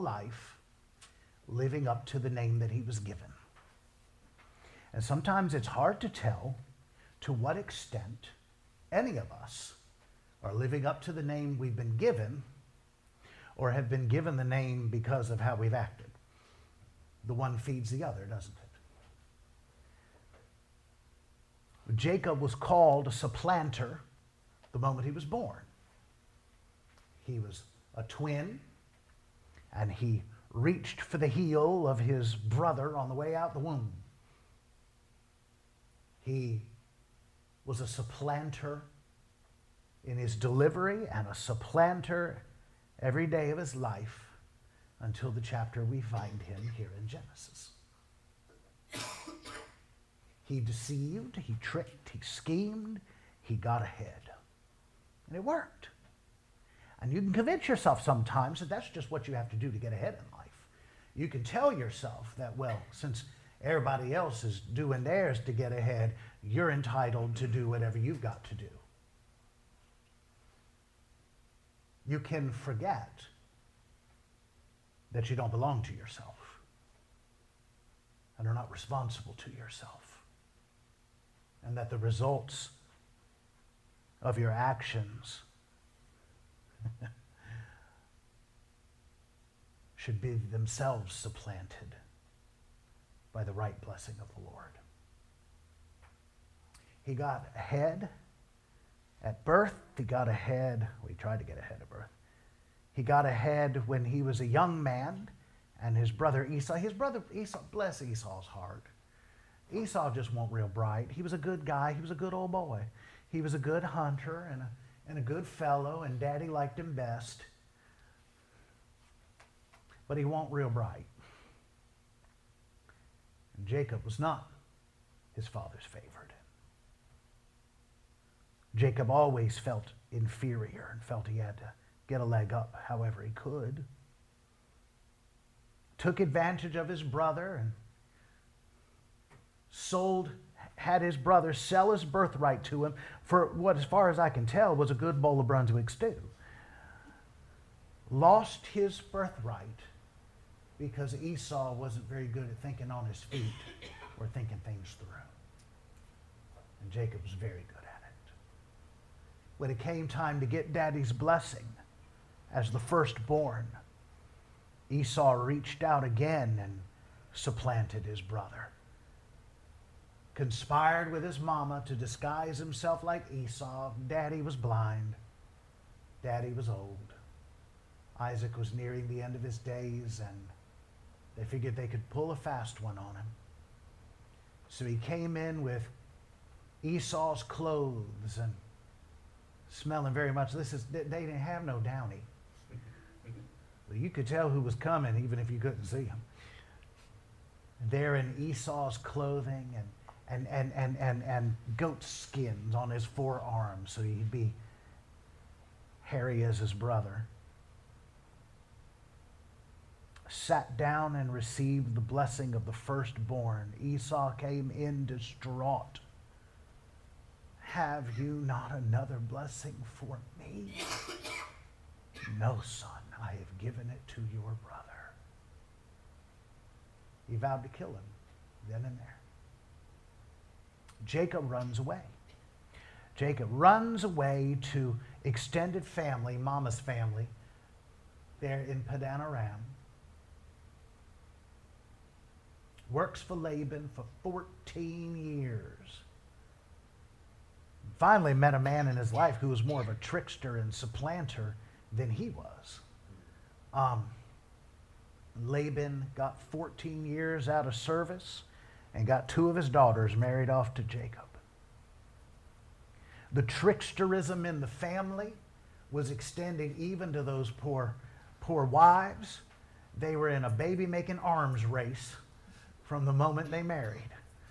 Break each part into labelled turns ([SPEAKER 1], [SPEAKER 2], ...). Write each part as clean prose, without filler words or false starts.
[SPEAKER 1] life living up to the name that he was given. And sometimes it's hard to tell to what extent any of us are living up to the name we've been given or have been given the name because of how we've acted. The one feeds the other, doesn't it? Jacob was called a supplanter the moment he was born. He was a twin, and he reached for the heel of his brother on the way out the womb. He was a supplanter in his delivery and a supplanter every day of his life until the chapter we find him here in Genesis. He deceived, he tricked, he schemed, he got ahead. And it worked. And you can convince yourself sometimes that that's just what you have to do to get ahead in life. You can tell yourself that, well, since everybody else is doing theirs to get ahead, you're entitled to do whatever you've got to do. You can forget that you don't belong to yourself and are not responsible to yourself, and that the results of your actions should be themselves supplanted by the right blessing of the Lord. He got ahead at birth. He got ahead. We tried to get ahead at birth. He got ahead when he was a young man, and his brother Esau, bless Esau's heart. Esau just wasn't real bright. He was a good guy. He was a good old boy. He was a good hunter and a good fellow, and Daddy liked him best. But he wasn't real bright. And Jacob was not his father's favorite. Jacob always felt inferior and felt he had to get a leg up however he could. Took advantage of his brother and had his brother sell his birthright to him for what, as far as I can tell, was a good bowl of Brunswick stew. Lost his birthright because Esau wasn't very good at thinking on his feet or thinking things through. And Jacob was very good at it. When it came time to get Daddy's blessing as the firstborn, Esau reached out again and supplanted his brother. Conspired with his mama to disguise himself like Esau. Daddy was blind. Daddy was old. Isaac was nearing the end of his days, and they figured they could pull a fast one on him. So he came in with Esau's clothes and smelling very much. They didn't have no Downy. But you could tell who was coming even if you couldn't see him. There in Esau's clothing and goat skins on his forearms so he'd be hairy as his brother. Sat down and received the blessing of the firstborn. Esau came in distraught. Have you not another blessing for me? No, son, I have given it to your brother. He vowed to kill him then and there. Jacob runs away. Jacob runs away to extended family, Mama's family, there in Padan Aram. Works for Laban for 14 years. Finally met a man in his life who was more of a trickster and supplanter than he was. Laban got 14 years out of service and got 2 of his daughters married off to Jacob. The tricksterism in the family was extending even to those poor wives. They were in a baby-making arms race from the moment they married.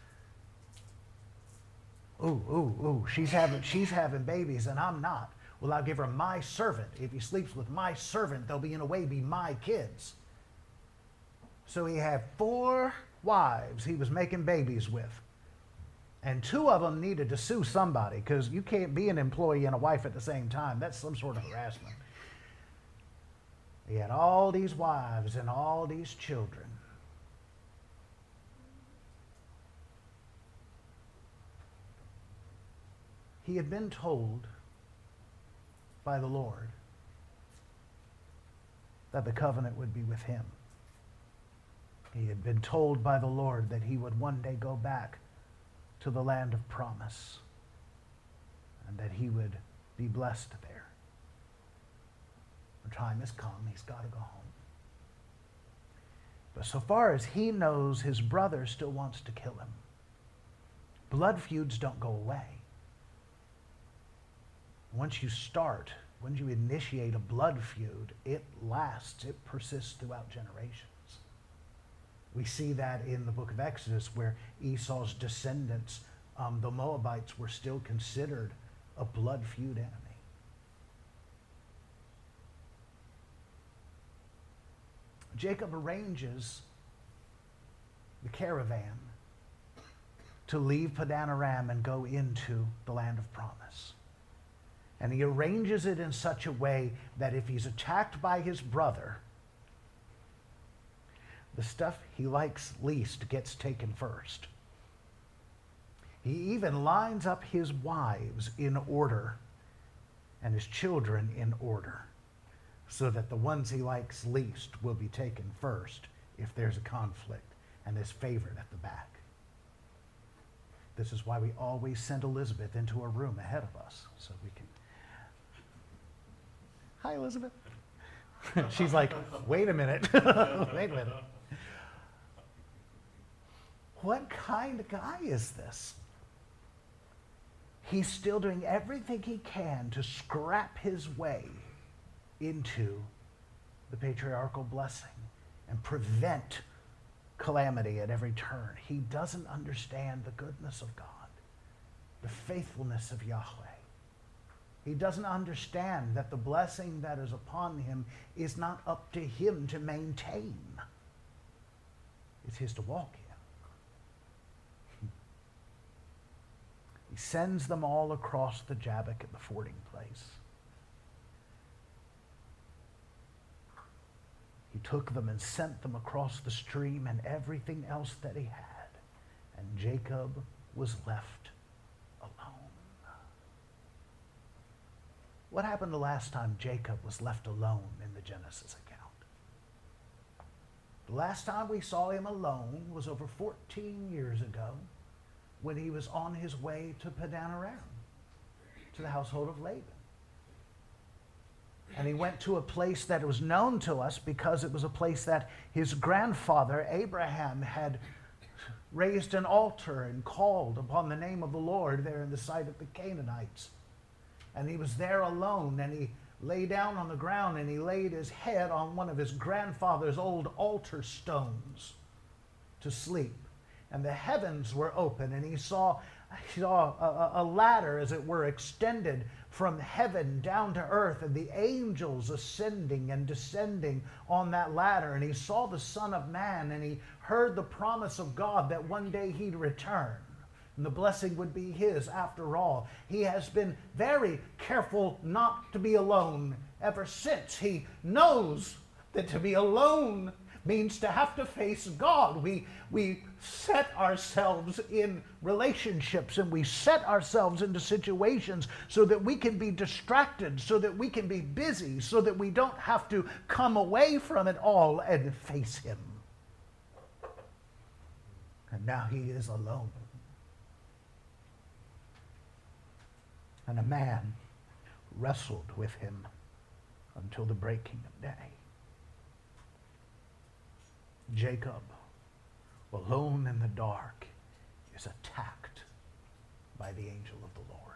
[SPEAKER 1] Ooh, she's having babies and I'm not. Well, I'll give her my servant. If he sleeps with my servant, they'll be in a way be my kids. So he had 4 wives he was making babies with. And 2 of them needed to sue somebody because you can't be an employee and a wife at the same time. That's some sort of harassment. He had all these wives and all these children. He had been told by the Lord that the covenant would be with him. He had been told by the Lord that he would one day go back to the land of promise and that he would be blessed there. The time has come. He's got to go home. But so far as he knows, his brother still wants to kill him. Blood feuds don't go away. Once you initiate a blood feud, it lasts, it persists throughout generations. We see that in the book of Exodus where Esau's descendants, the Moabites, were still considered a blood feud enemy. Jacob arranges the caravan to leave Padan Aram and go into the land of promise. And he arranges it in such a way that if he's attacked by his brother, the stuff he likes least gets taken first. He even lines up his wives in order and his children in order so that the ones he likes least will be taken first if there's a conflict, and his favorite at the back. This is why we always send Elizabeth into a room ahead of us so we can... Hi, Elizabeth. She's like, wait a minute. Wait a minute. What kind of guy is this? He's still doing everything he can to scrap his way into the patriarchal blessing and prevent calamity at every turn. He doesn't understand the goodness of God, the faithfulness of Yahweh. He doesn't understand that the blessing that is upon him is not up to him to maintain. It's his to walk in. He sends them all across the Jabbok at the fording place. He took them and sent them across the stream and everything else that he had. And Jacob was left alone. What happened the last time Jacob was left alone in the Genesis account? The last time we saw him alone was over 14 years ago when he was on his way to Padan Aram, to the household of Laban. And he went to a place that was known to us because it was a place that his grandfather, Abraham, had raised an altar and called upon the name of the Lord there in the sight of the Canaanites. And he was there alone, and he lay down on the ground, and he laid his head on one of his grandfather's old altar stones to sleep. And the heavens were open, and he saw a ladder, as it were, extended from heaven down to earth, and the angels ascending and descending on that ladder. And he saw the Son of Man, and he heard the promise of God that one day he'd return, and the blessing would be his after all. He has been very careful not to be alone ever since. He knows that to be alone means to have to face God. We set ourselves in relationships and we set ourselves into situations so that we can be distracted, so that we can be busy, so that we don't have to come away from it all and face him. And now he is alone. And a man wrestled with him until the breaking of day. Jacob, alone in the dark, is attacked by the angel of the Lord.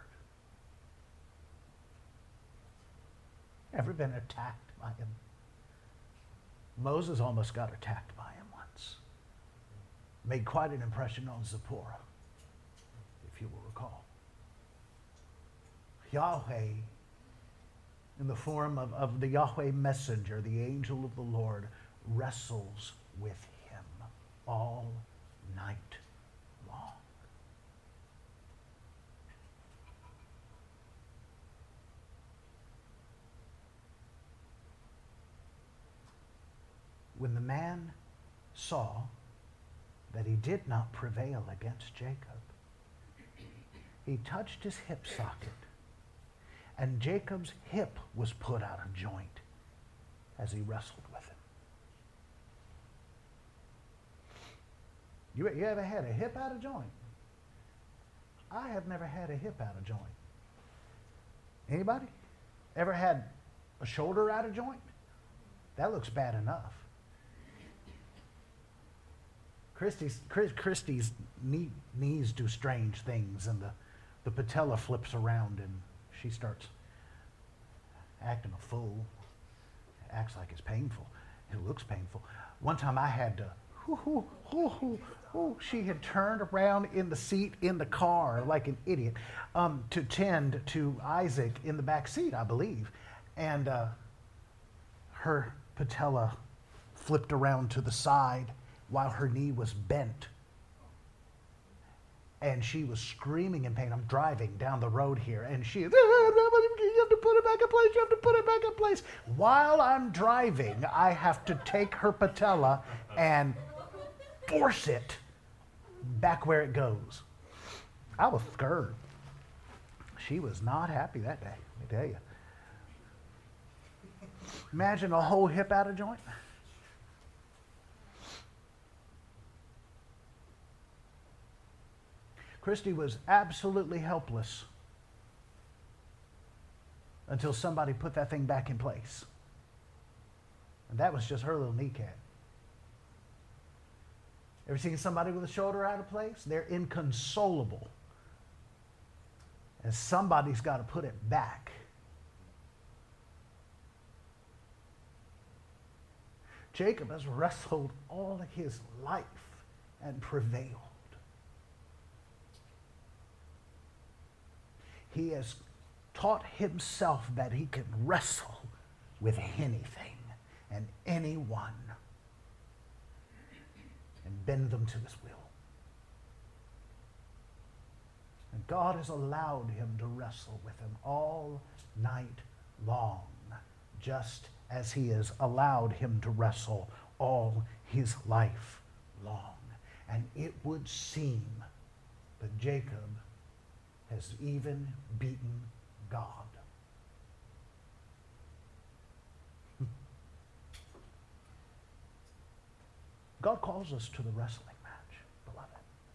[SPEAKER 1] Ever been attacked by him? Moses almost got attacked by him once. Made quite an impression on Zipporah, if you will recall. Yahweh, in the form of the Yahweh messenger, the angel of the Lord, wrestles with him all night long. When the man saw that he did not prevail against Jacob, he touched his hip socket, and Jacob's hip was put out of joint as he wrestled with him. You ever had a hip out of joint? I have never had a hip out of joint. Anybody? Ever had a shoulder out of joint? That looks bad enough. Christy's knees do strange things, and the patella flips around, and she starts acting a fool. Acts like it's painful. It looks painful. One time I had to, she had turned around in the seat in the car like an idiot to tend to Isaac in the back seat, I believe. And her patella flipped around to the side while her knee was bent. And she was screaming in pain. I'm driving down the road here, and she is, you have to put it back in place, you have to put it back in place. While I'm driving, I have to take her patella and force it back where it goes. I was scared. She was not happy that day, let me tell you. Imagine a whole hip out of joint. Christy was absolutely helpless until somebody put that thing back in place. And that was just her little kneecap. Ever seen somebody with a shoulder out of place? They're inconsolable. And somebody's got to put it back. Jacob has wrestled all his life and prevailed. He has taught himself that he can wrestle with anything and anyone and bend them to his will. And God has allowed him to wrestle with him all night long, just as he has allowed him to wrestle all his life long. And it would seem that Jacob has even beaten God. God calls us to the wrestling match, beloved.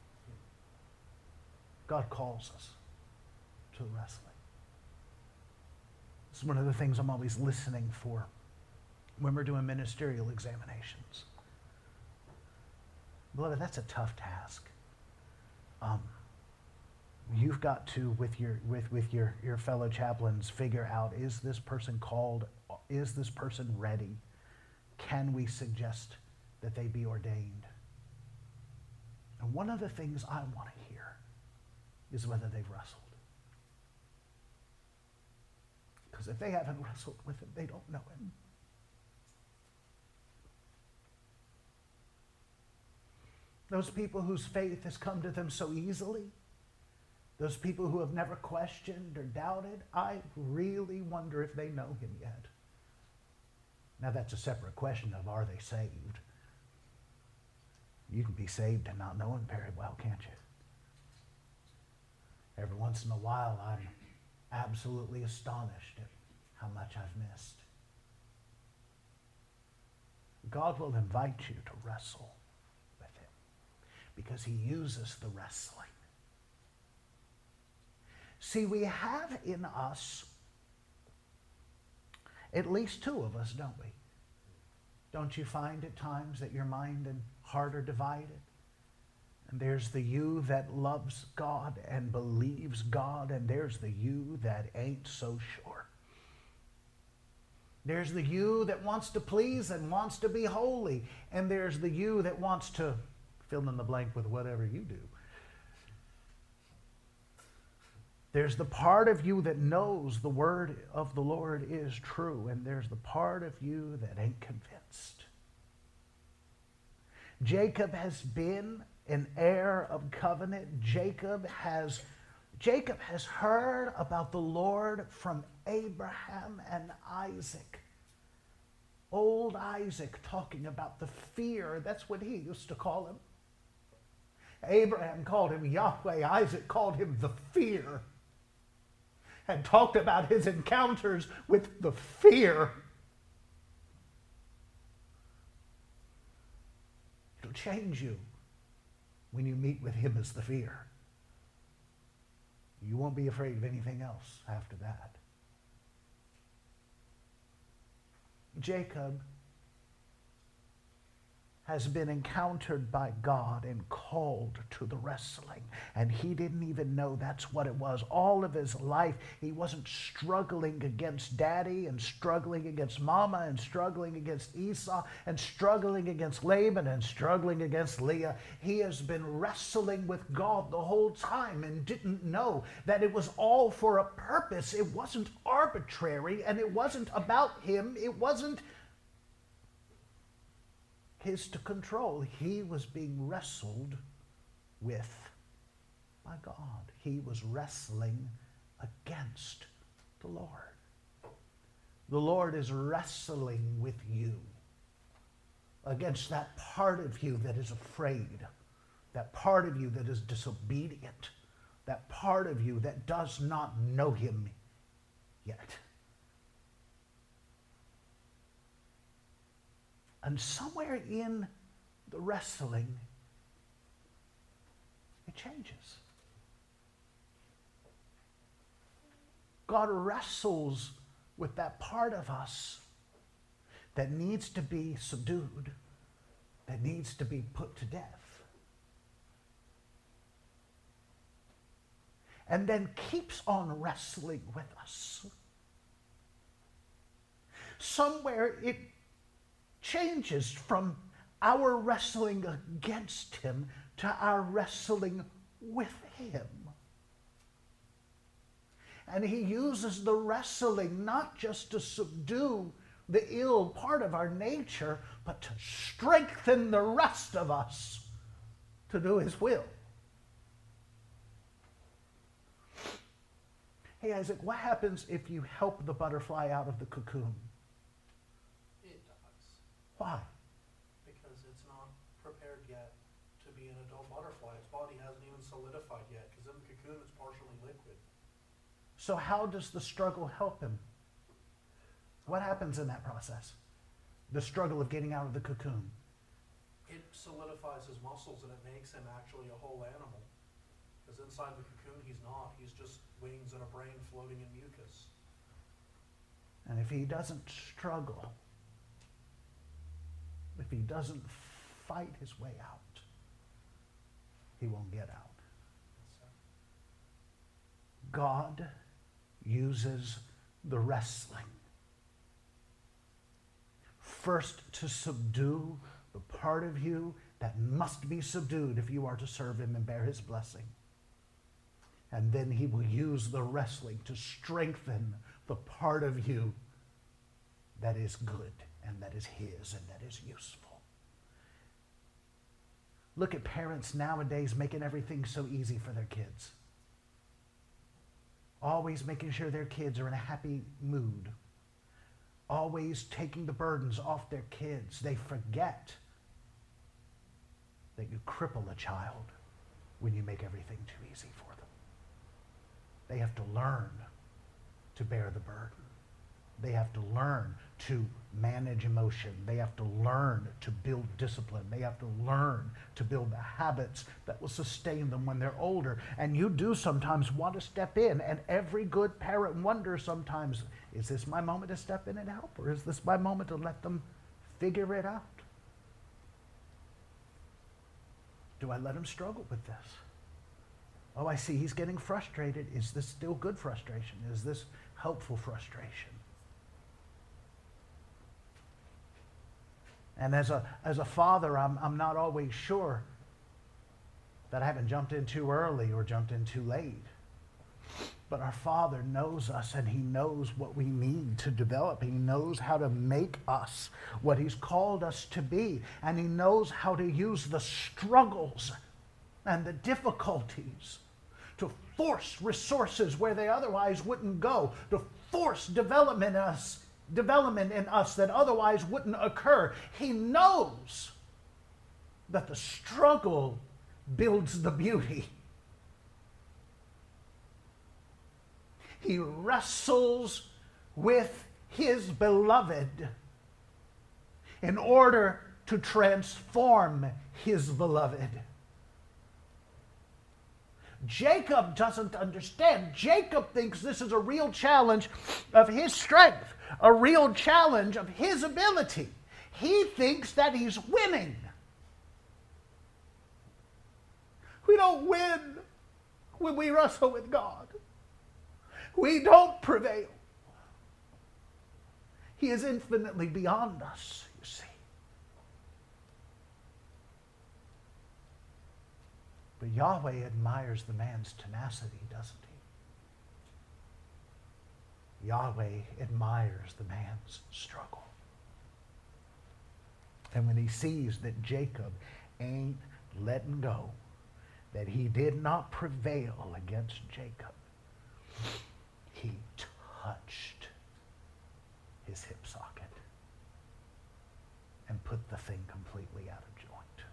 [SPEAKER 1] God calls us to wrestling. This is one of the things I'm always listening for when we're doing ministerial examinations. Beloved, that's a tough task. You've got to, with your fellow chaplains, figure out, is this person called? Is this person ready? Can we suggest that they be ordained? And one of the things I want to hear is whether they've wrestled. Because if they haven't wrestled with him, they don't know him. Those people whose faith has come to them so easily, those people who have never questioned or doubted, I really wonder if they know him yet. Now that's a separate question of, are they saved? You can be saved and not know him very well, can't you? Every once in a while, I'm absolutely astonished at how much I've missed. God will invite you to wrestle with him because he uses the wrestling. See, we have in us at least two of us, don't we? Don't you find at times that your mind and heart are divided? And there's the you that loves God and believes God, and there's the you that ain't so sure. There's the you that wants to please and wants to be holy, and there's the you that wants to fill in the blank with whatever you do. There's the part of you that knows the word of the Lord is true, and there's the part of you that ain't convinced. Jacob has been an heir of covenant. Jacob has heard about the Lord from Abraham and Isaac. Old Isaac talking about the fear. That's what he used to call him. Abraham called him Yahweh. Isaac called him the fear. And talked about his encounters with the fear. It'll change you when you meet with him as the fear. You won't be afraid of anything else after that. Jacob has been encountered by God and called to the wrestling. And he didn't even know that's what it was. All of his life, he wasn't struggling against daddy and struggling against mama and struggling against Esau and struggling against Laban and struggling against Leah. He has been wrestling with God the whole time and didn't know that it was all for a purpose. It wasn't arbitrary and it wasn't about him. It wasn't his to control. He was being wrestled with by God. He was wrestling against the Lord. The Lord is wrestling with you against that part of you that is afraid, that part of you that is disobedient, that part of you that does not know him yet. And somewhere in the wrestling, it changes. God wrestles with that part of us that needs to be subdued, that needs to be put to death. And then keeps on wrestling with us. Somewhere it changes from our wrestling against him to our wrestling with him. And he uses the wrestling not just to subdue the ill part of our nature, but to strengthen the rest of us to do his will. Hey, Isaac, what happens if you help the butterfly out of the cocoon? Why?
[SPEAKER 2] Because it's not prepared yet to be an adult butterfly. Its body hasn't even solidified yet, because in the cocoon it's partially liquid.
[SPEAKER 1] So how does the struggle help him? What happens in that process? The struggle of getting out of the cocoon.
[SPEAKER 2] It solidifies his muscles and it makes him actually a whole animal. Because inside the cocoon he's not. He's just wings and a brain floating in mucus.
[SPEAKER 1] And if he doesn't struggle, if he doesn't fight his way out, he won't get out. God uses the wrestling first to subdue the part of you that must be subdued if you are to serve him and bear his blessing. And then he will use the wrestling to strengthen the part of you that is good and that is his and that is useful. Look at parents nowadays making everything so easy for their kids. Always making sure their kids are in a happy mood. Always taking the burdens off their kids. They forget that you cripple a child when you make everything too easy for them. They have to learn to bear the burden. They have to learn to manage emotion. They have to learn to build discipline. They have to learn to build the habits that will sustain them when they're older. And you do sometimes want to step in, and every good parent wonders sometimes, is this my moment to step in and help, or is this my moment to let them figure it out? Do I let him struggle with this? Oh, I see he's getting frustrated. Is this still good frustration? Is this helpful frustration? And as a father, I'm not always sure that I haven't jumped in too early or jumped in too late. But our Father knows us, and he knows what we need to develop. He knows how to make us what he's called us to be. And he knows how to use the struggles and the difficulties to force resources where they otherwise wouldn't go, to force development in us development in us that otherwise wouldn't occur. He knows that the struggle builds the beauty. He wrestles with his beloved in order to transform his beloved. Jacob doesn't understand. Jacob thinks this is a real challenge of his strength, a real challenge of his ability. He thinks that he's winning. We don't win when we wrestle with God. We don't prevail. He is infinitely beyond us, you see. But Yahweh admires the man's tenacity, doesn't he? Yahweh admires the man's struggle. And when he sees that Jacob ain't letting go, that he did not prevail against Jacob, he touched his hip socket and put the thing completely out of joint.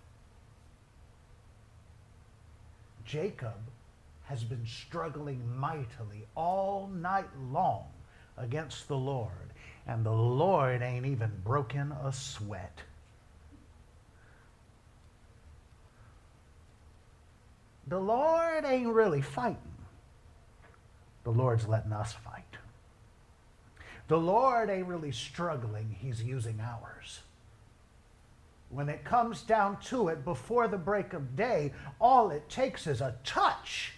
[SPEAKER 1] Jacob has been struggling mightily all night long against the Lord, and the Lord ain't even broken a sweat. The Lord ain't really fighting. The Lord's letting us fight. The Lord ain't really struggling. He's using ours. When it comes down to it, before the break of day, all it takes is a touch.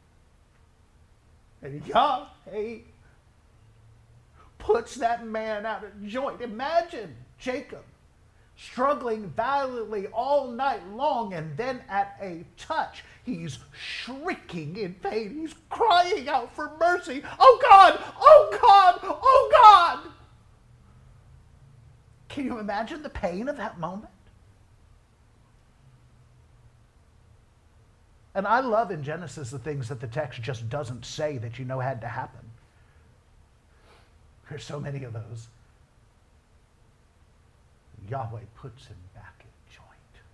[SPEAKER 1] And Yahweh puts that man out of joint. Imagine Jacob struggling valiantly all night long, and then at a touch, he's shrieking in pain. He's crying out for mercy. Oh God! Oh God! Oh God! Can you imagine the pain of that moment? And I love in Genesis the things that the text just doesn't say that you know had to happen. There's so many of those. Yahweh puts him back in joint.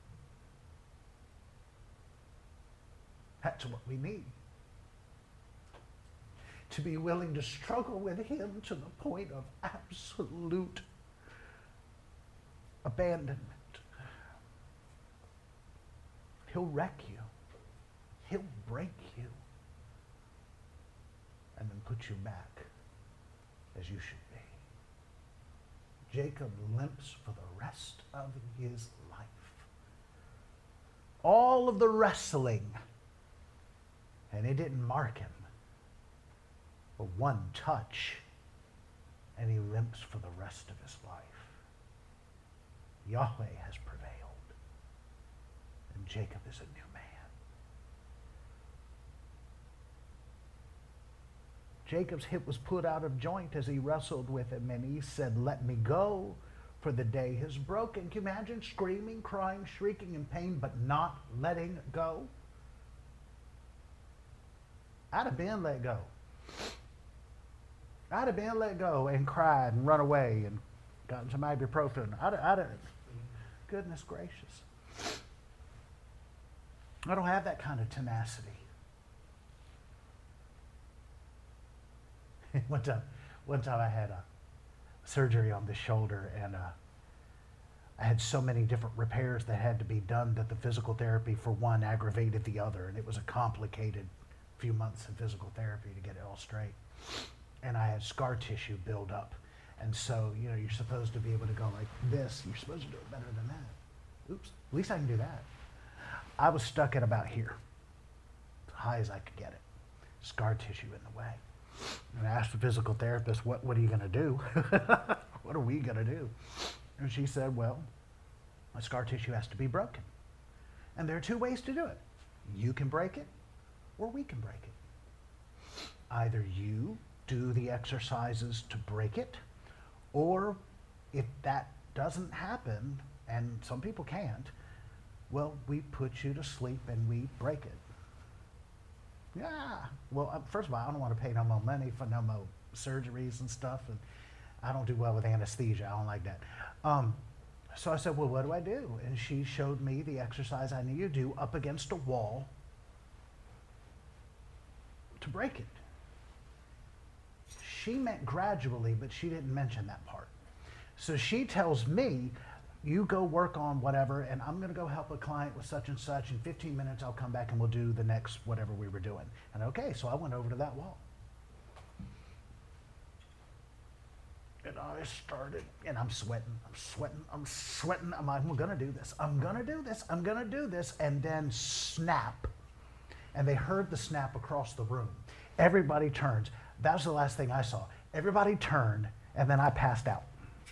[SPEAKER 1] That's what we need. To be willing to struggle with him to the point of absolute abandonment. He'll wreck you. He'll break you. And then put you back as you should be. Jacob limps for the rest of his life. All of the wrestling, and it didn't mark him. But one touch, and he limps for the rest of his life. Yahweh has prevailed, and Jacob is a new man. Jacob's hip was put out of joint as he wrestled with him, and he said, "Let me go, for the day is broken." Can you imagine screaming, crying, shrieking in pain, but not letting go? I'd have been let go. I'd have been let go and cried and run away and gotten some ibuprofen. I'd have, goodness gracious. I don't have that kind of tenacity. One time I had a surgery on the shoulder, and I had so many different repairs that had to be done that the physical therapy for one aggravated the other, and it was a complicated few months of physical therapy to get it all straight. And I had scar tissue build up, and so you're supposed to be able to go like this. You're supposed to do it better than that. Oops, at least I can do that. I was stuck at about here, as high as I could get it. Scar tissue in the way. And I asked the physical therapist, what are you going to do? What are we going to do? And she said, well, my scar tissue has to be broken. And there are two ways to do it. You can break it, or we can break it. Either you do the exercises to break it, or if that doesn't happen, and some people can't, well, we put you to sleep and we break it. Yeah. Well, first of all, I don't want to pay no more money for no more surgeries and stuff. And I don't do well with anesthesia. I don't like that. So I said, well, what do I do? And she showed me the exercise I need to do up against a wall to break it. She meant gradually, but she didn't mention that part. So she tells me, you go work on whatever, and I'm going to go help a client with such and such. In 15 minutes, I'll come back and we'll do the next whatever we were doing. And okay, so I went over to that wall. And I started, and I'm sweating. I'm like, I'm going to do this. I'm going to do this. And then snap. And they heard the snap across the room. Everybody turns. That was the last thing I saw. Everybody turned, and then I passed out.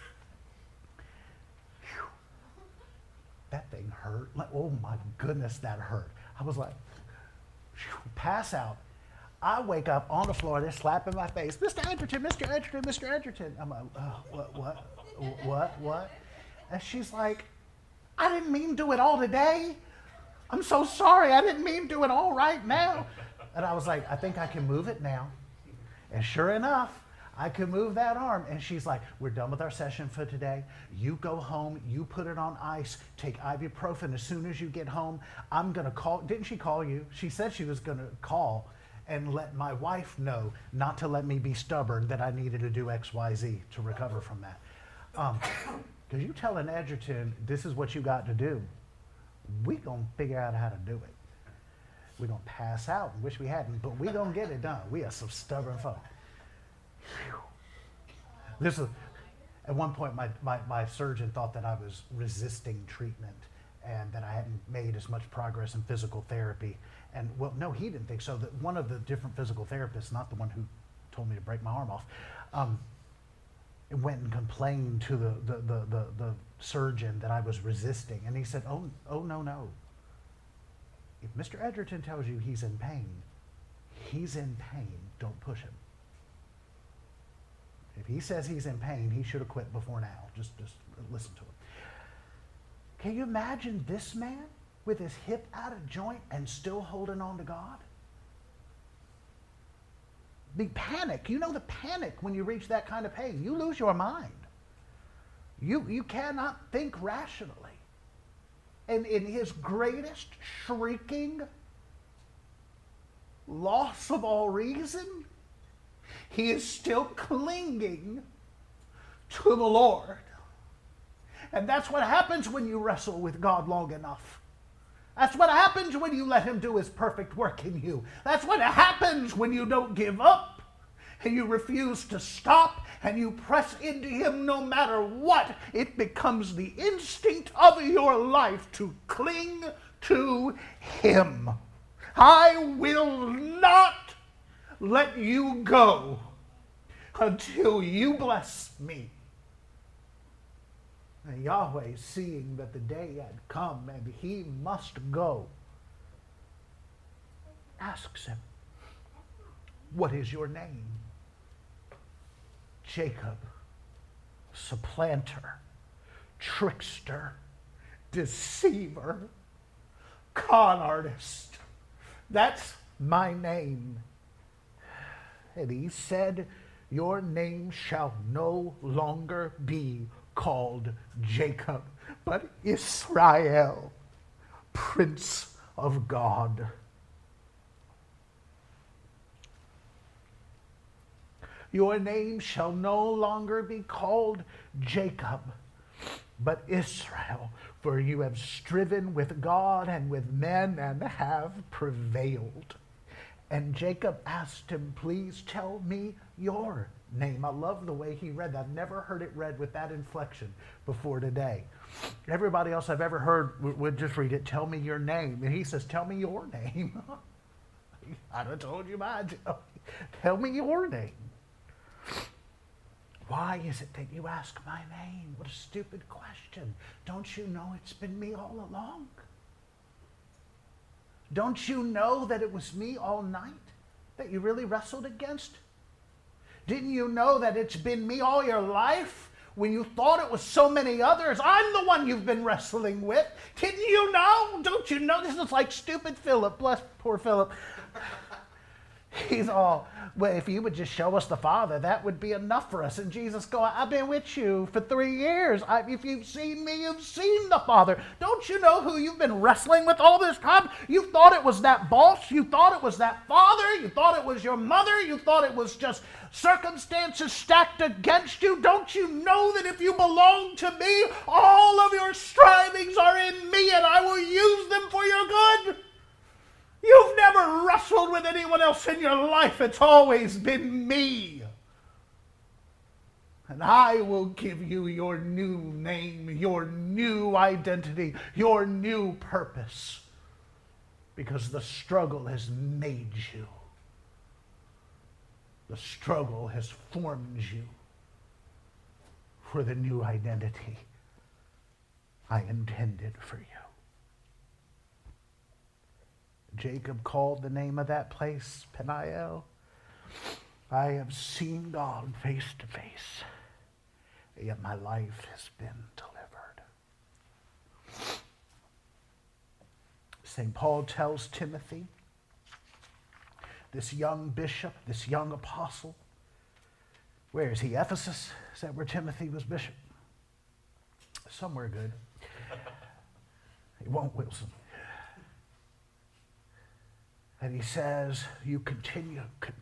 [SPEAKER 1] Whew. That thing hurt. Like, oh my goodness, that hurt. I was like, whew, pass out. I wake up on the floor, they're slapping my face. Mr. Edgerton, Mr. Edgerton, Mr. Edgerton. I'm like, what? And she's like, I didn't mean to do it all today. I'm so sorry. I didn't mean to do it all right now. And I was like, I think I can move it now. And sure enough, I could move that arm. And she's like, we're done with our session for today. You go home, you put it on ice, take ibuprofen as soon as you get home. I'm going to call. Didn't she call you? She said she was going to call and let my wife know not to let me be stubborn, that I needed to do X, Y, Z to recover from that. Because you telling Edgerton, this is what you got to do, we going to figure out how to do it. We're going to pass out and wish we hadn't, but we going to get it done. We are some stubborn folk. This is, at one point, my surgeon thought that I was resisting treatment and that I hadn't made as much progress in physical therapy. And, well, no, he didn't think so. That one of the different physical therapists, not the one who told me to break my arm off, went and complained to the surgeon that I was resisting. And he said, oh, no. If Mr. Edgerton tells you he's in pain. Don't push him. If he says he's in pain, he should have quit before now. Just listen to him. Can you imagine this man with his hip out of joint and still holding on to God? The panic. You know the panic when you reach that kind of pain. You lose your mind. You cannot think rationally. And in his greatest shrieking loss of all reason, he is still clinging to the Lord. And that's what happens when you wrestle with God long enough. That's what happens when you let him do his perfect work in you. That's what happens when you don't give up and you refuse to stop and you press into him no matter what. It becomes the instinct of your life to cling to him. I will not let you go until you bless me. And Yahweh, seeing that the day had come and he must go, asks him, what is your name? Jacob, supplanter, trickster, deceiver, con artist. That's my name. And he said, your name shall no longer be called Jacob, but Israel, Prince of God. Your name shall no longer be called Jacob, but Israel, for you have striven with God and with men and have prevailed. And Jacob asked him, please tell me your name. I love the way he read that. I've never heard it read with that inflection before today. Everybody else I've ever heard would just read it, tell me your name. And he says, tell me your name. I'd have told you mine. Tell me your name. Why is it that you ask my name? What a stupid question. Don't you know it's been me all along? Don't you know that it was me all night that you really wrestled against? Didn't you know that it's been me all your life when you thought it was so many others? I'm the one you've been wrestling with. Didn't you know? Don't you know? This is like stupid Philip. Bless poor Philip. He's all, well, if you would just show us the Father, that would be enough for us. And Jesus going, I've been with you for 3 years. If you've seen me, you've seen the Father. Don't you know who you've been wrestling with all this time? You thought it was that boss. You thought it was that father. You thought it was your mother. You thought it was just circumstances stacked against you. Don't you know that if you belong to me, all of your strivings are in me and I will use them for your good? You've never wrestled with anyone else in your life. It's always been me. And I will give you your new name, your new identity, your new purpose. Because the struggle has made you. The struggle has formed you for the new identity I intended for you. Jacob called the name of that place Peniel. I have seen God face to face, yet my life has been delivered. St. Paul tells Timothy, this young bishop, this young apostle, where is he? Ephesus? Is that where Timothy was bishop? Somewhere good. He won't, Wilson. And he says, you continue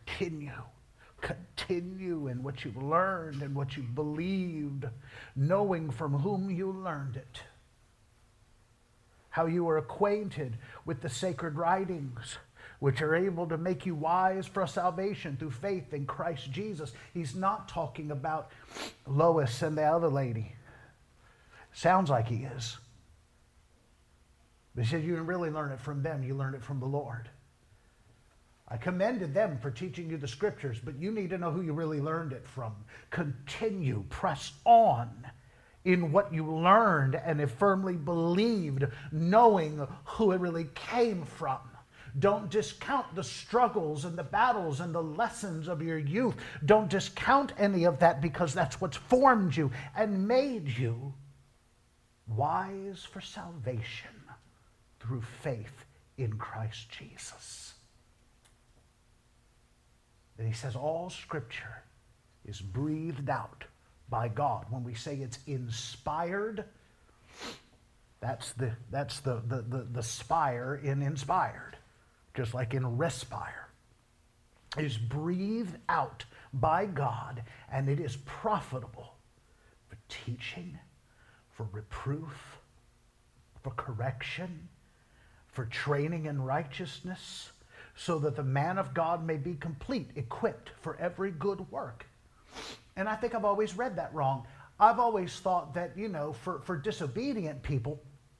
[SPEAKER 1] in what you've learned and what you've believed, knowing from whom you learned it. How you are acquainted with the sacred writings, which are able to make you wise for salvation through faith in Christ Jesus. He's not talking about Lois and the other lady. Sounds like he is. But he said you didn't really learn it from them, you learned it from the Lord. I commended them for teaching you the scriptures, but you need to know who you really learned it from. Continue, press on in what you learned and have firmly believed, knowing who it really came from. Don't discount the struggles and the battles and the lessons of your youth. Don't discount any of that, because that's what's formed you and made you wise for salvation through faith in Christ Jesus. And he says all Scripture is breathed out by God. When we say it's inspired, that's the spire in inspired, just like in respire. It is breathed out by God, and it is profitable for teaching, for reproof, for correction, for training in righteousness, so that the man of God may be complete, equipped for every good work. And I think I've always read that wrong. I've always thought that, for disobedient people,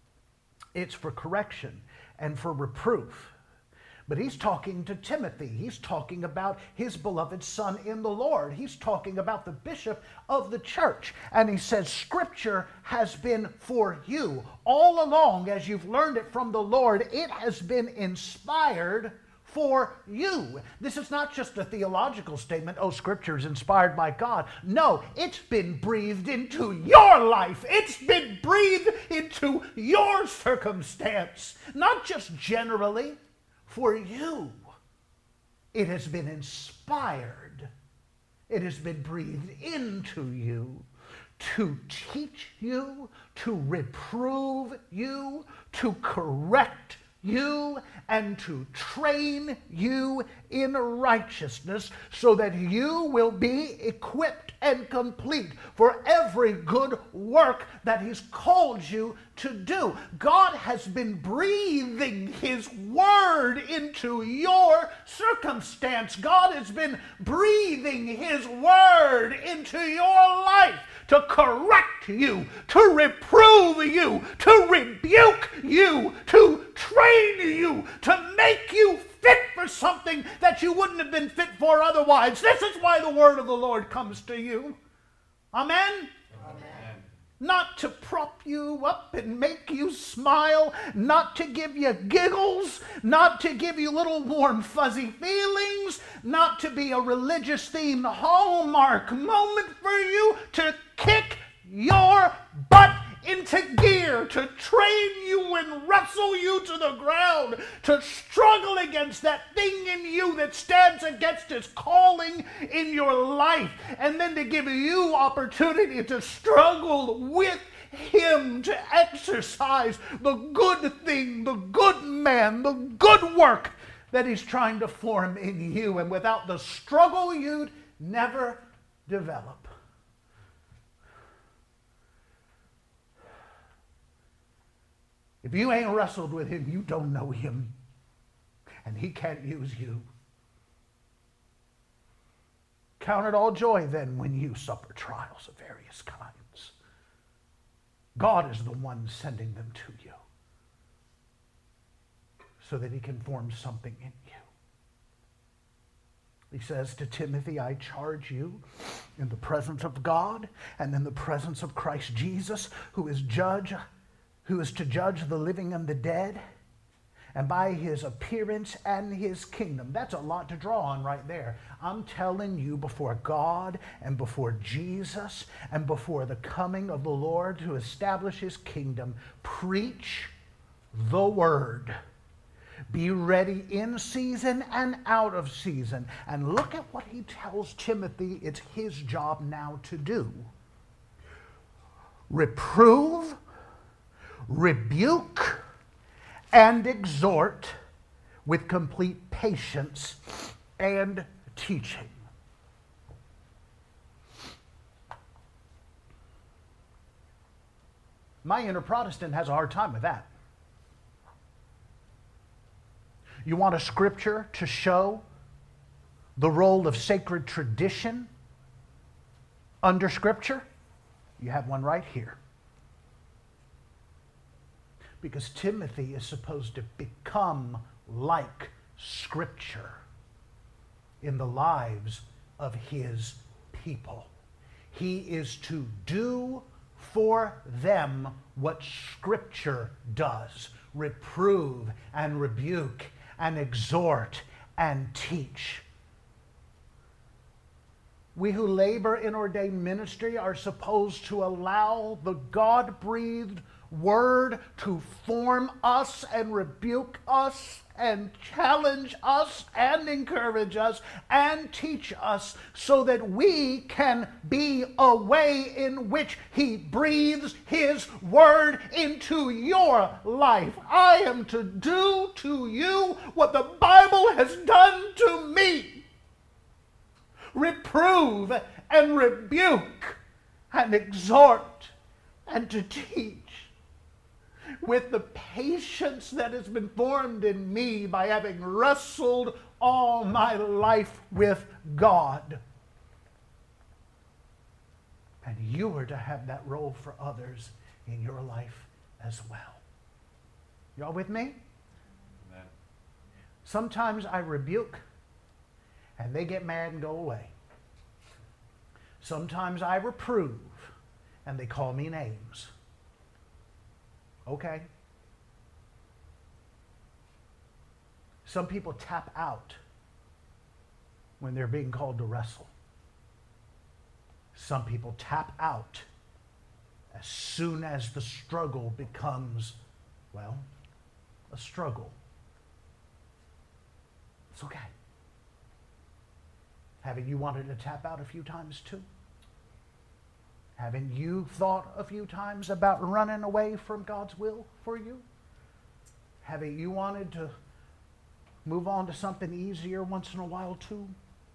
[SPEAKER 1] it's for correction and for reproof. But he's talking to Timothy. He's talking about his beloved son in the Lord. He's talking about the bishop of the church. And he says, Scripture has been for you. All along, as you've learned it from the Lord, it has been inspired for you. This is not just a theological statement, Scripture is inspired by God. No, it's been breathed into your life. It's been breathed into your circumstance. Not just generally, for you. It has been inspired. It has been breathed into you to teach you, to reprove you, to correct you, and to train you in righteousness, so that you will be equipped and complete for every good work that He's called you to do. God has been breathing His word into your circumstance. God has been breathing His word into your life to correct you, to reprove you, to rebuke you, to train you, to make you fit for something that you wouldn't have been fit for otherwise. This is why the word of the Lord comes to you. Amen? Amen. Not to prop you up and make you smile, not to give you giggles, not to give you little warm fuzzy feelings, not to be a religious themed hallmark moment for you, to kick your butt into gear to train you and wrestle you to the ground, to struggle against that thing in you that stands against his calling in your life, and then to give you opportunity to struggle with him, to exercise the good thing, the good man, the good work that he's trying to form in you. And without the struggle, you'd never develop. If you ain't wrestled with him, you don't know him. And he can't use you. Count it all joy then when you suffer trials of various kinds. God is the one sending them to you so that he can form something in you. He says to Timothy, I charge you in the presence of God and in the presence of Christ Jesus, who is to judge the living and the dead, and by his appearance and his kingdom. That's a lot to draw on right there. I'm telling you, before God and before Jesus and before the coming of the Lord to establish his kingdom, preach the word. Be ready in season and out of season. And look at what he tells Timothy it's his job now to do. Reprove, rebuke, and exhort with complete patience and teaching. My inner Protestant has a hard time with that. You want a scripture to show the role of sacred tradition under Scripture? You have one right here. Because Timothy is supposed to become like Scripture in the lives of his people. He is to do for them what Scripture does. Reprove and rebuke and exhort and teach. We who labor in ordained ministry are supposed to allow the God-breathed word to form us and rebuke us and challenge us and encourage us and teach us so that we can be a way in which he breathes his word into your life. I am to do to you what the Bible has done to me. Reprove and rebuke and exhort and to teach with the patience that has been formed in me by having wrestled all my life with God. And you are to have that role for others in your life as well. Y'all with me?
[SPEAKER 3] Amen.
[SPEAKER 1] Sometimes I rebuke and they get mad and go away. Sometimes I reprove and they call me names. Okay. Some people tap out when they're being called to wrestle. Some people tap out as soon as the struggle becomes, well, a struggle. It's okay. Haven't you wanted to tap out a few times too? Haven't you thought a few times about running away from God's will for you? Haven't you wanted to move on to something easier once in a while too?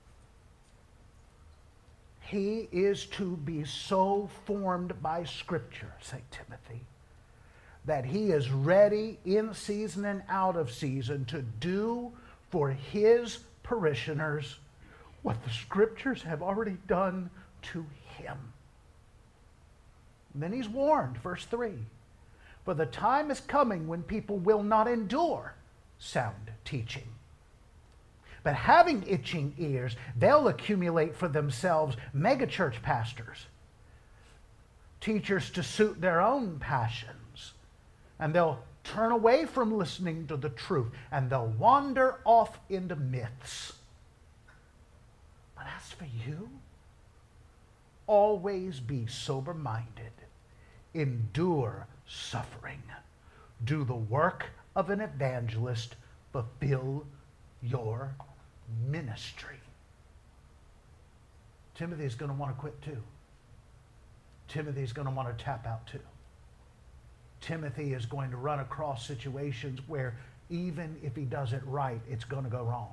[SPEAKER 1] He is to be so formed by Scripture, say Timothy, that he is ready in season and out of season to do for his parishioners what the Scriptures have already done to him. And then he's warned, verse 3, for the time is coming when people will not endure sound teaching. But having itching ears, they'll accumulate for themselves megachurch pastors, teachers to suit their own passions, and they'll turn away from listening to the truth, and they'll wander off into myths. But as for you, always be sober-minded, endure suffering, do the work of an evangelist, fulfill your ministry. Timothy's going to want to quit too. Timothy's going to want to tap out too. Timothy is going to run across situations where even if he does it right, it's going to go wrong.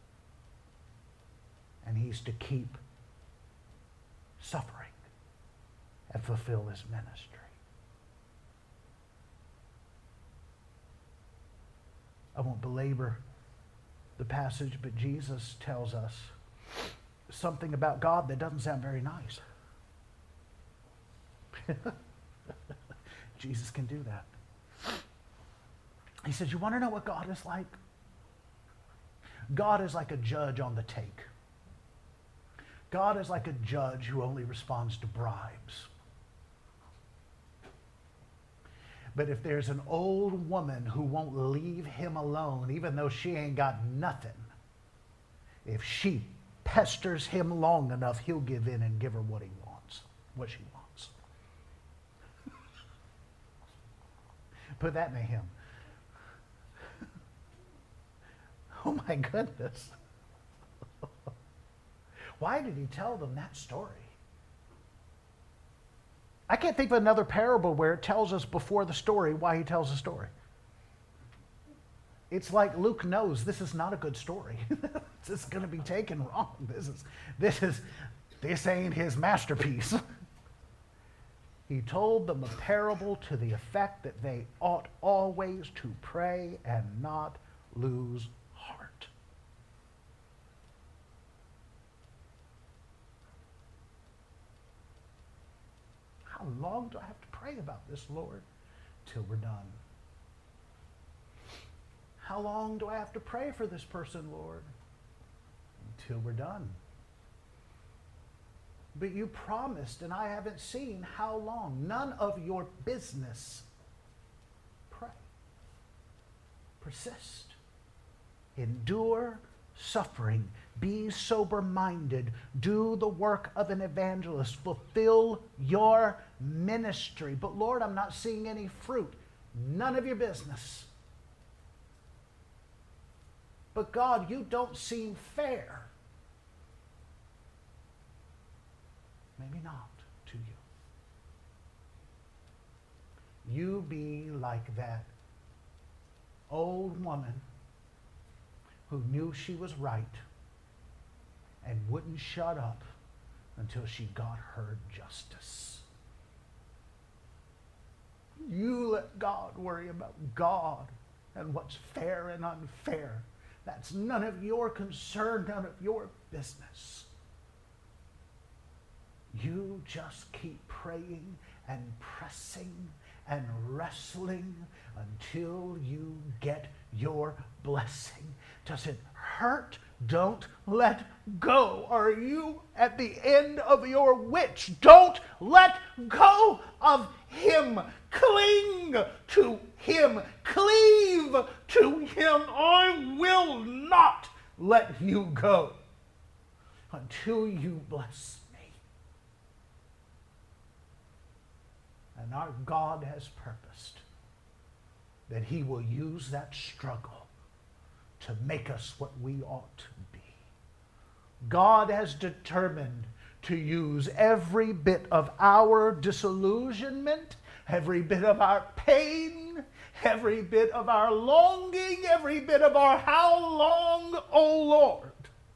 [SPEAKER 1] And he's to keep suffering and fulfill his ministry. I won't belabor the passage, but Jesus tells us something about God that doesn't sound very nice. Jesus can do that. He says, you want to know what God is like? God is like a judge on the take. God is like a judge who only responds to bribes. But if there's an old woman who won't leave him alone, even though she ain't got nothing, if she pesters him long enough, he'll give in and give her what he wants, what she wants. Put that in a hymn. Oh my goodness. Why did he tell them that story? I can't think of another parable where it tells us before the story why he tells the story. It's like Luke knows this is not a good story. This is going to be taken wrong. This ain't his masterpiece. He told them a parable to the effect that they ought always to pray and not lose heart. How long do I have to pray about this, Lord? Till we're done. How long do I have to pray for this person, Lord? Until we're done. But you promised, and I haven't seen how long. None of your business. Pray. Persist. Endure suffering. Be sober-minded. Do the work of an evangelist. Fulfill your ministry. But Lord, I'm not seeing any fruit. None of your business. But God, you don't seem fair. Maybe not to you. You be like that old woman who knew she was right and wouldn't shut up until she got her justice. You let God worry about God and what's fair and unfair. That's none of your concern, none of your business. You just keep praying and pressing and wrestling until you get your blessing. Does it hurt? Don't let go. Are you at the end of your wits? Don't let go of him. Cling to him. Cleave to him. I will not let you go until you bless me. And our God has purposed that he will use that struggle to make us what we ought to be. God has determined to use every bit of our disillusionment, every bit of our pain, every bit of our longing, every bit of our how long, O Lord,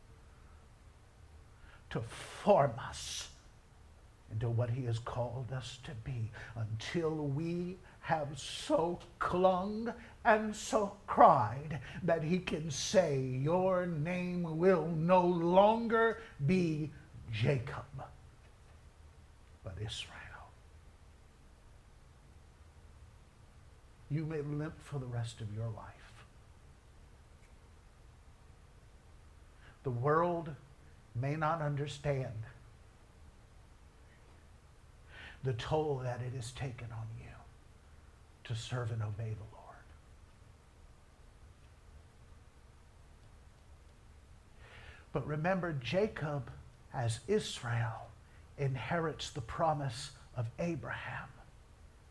[SPEAKER 1] to form us into what he has called us to be until we have so clung and so cried that he can say, your name will no longer be Jacob, but Israel. You may limp for the rest of your life. The world may not understand the toll that it has taken on you to serve and obey the Lord. But remember, Jacob, as Israel, inherits the promise of Abraham.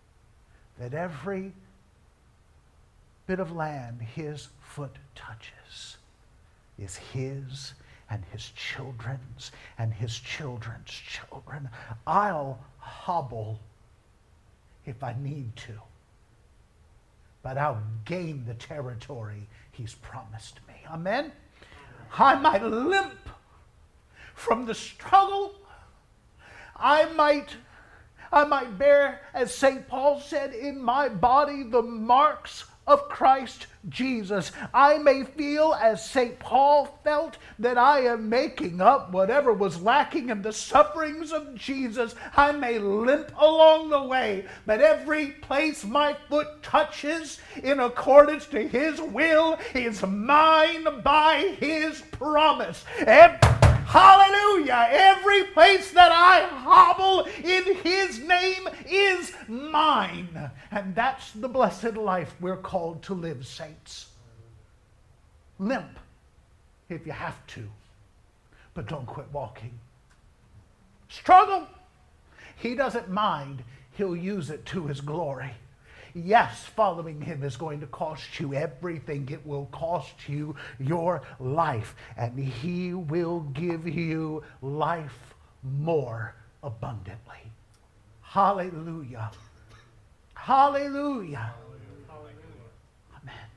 [SPEAKER 1] that every bit of land his foot touches is his and his children's and his children's children. I'll hobble if I need to, but I'll gain the territory he's promised me. Amen? I might limp from the struggle. I might bear, as St. Paul said, in my body the marks of Christ Jesus. I may feel, as St. Paul felt, that I am making up whatever was lacking in the sufferings of Jesus. I may limp along the way, but every place my foot touches in accordance to his will is mine by his promise. Hallelujah! Every place that I hobble in his name is mine. And that's the blessed life we're called to live, saints. Limp if you have to, but don't quit walking. Struggle. He doesn't mind. He'll use it to his glory. Yes, following him is going to cost you everything. It will cost you your life, and he will give you life more abundantly. Hallelujah. Hallelujah.
[SPEAKER 2] Hallelujah.
[SPEAKER 1] Amen.